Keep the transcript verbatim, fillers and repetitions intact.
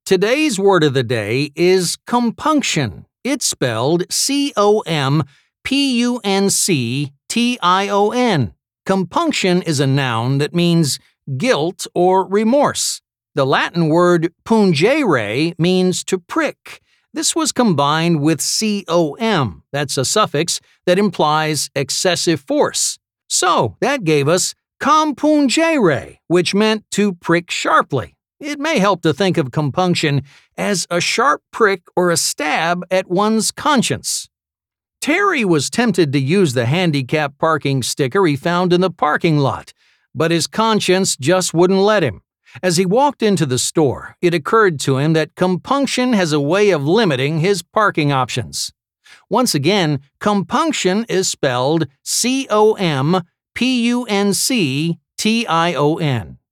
Today's word of the day is compunction. It's spelled C O M P U N C T I O N. Compunction is a noun that means guilt or remorse. The Latin word pungere means to prick. This was combined with com, that's a suffix that implies excessive force. So that gave us compungere, which meant to prick sharply. It may help to think of compunction as a sharp prick or a stab at one's conscience. Terry was tempted to use the handicap parking sticker he found in the parking lot, but his conscience just wouldn't let him. As he walked into the store, it occurred to him that compunction has a way of limiting his parking options. Once again, compunction is spelled C O M P U N C T I O N.